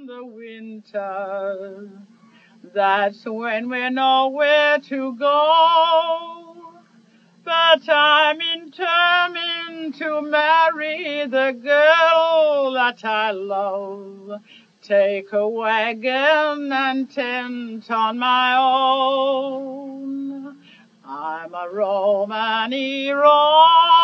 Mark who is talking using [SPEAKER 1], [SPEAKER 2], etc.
[SPEAKER 1] in the winter. That's when we're nowhere to go. But I'm determined to marry the girl that I love. Take a wagon and tent on my own. I'm a Roman hero.